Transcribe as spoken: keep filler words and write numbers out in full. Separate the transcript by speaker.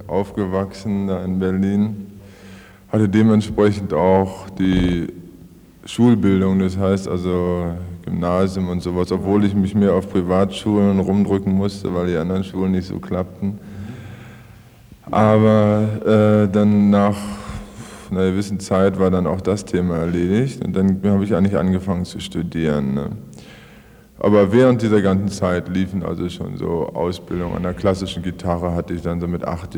Speaker 1: aufgewachsen da in Berlin, hatte dementsprechend auch die Schulbildung, das heißt also Gymnasium und sowas, obwohl ich mich mehr auf Privatschulen rumdrücken musste, weil die anderen Schulen nicht so klappten. Aber äh, dann nach einer gewissen Zeit war dann auch das Thema erledigt und dann habe ich eigentlich angefangen zu studieren. Ne? Aber während dieser ganzen Zeit liefen also schon so Ausbildung an der klassischen Gitarre, hatte ich dann so mit acht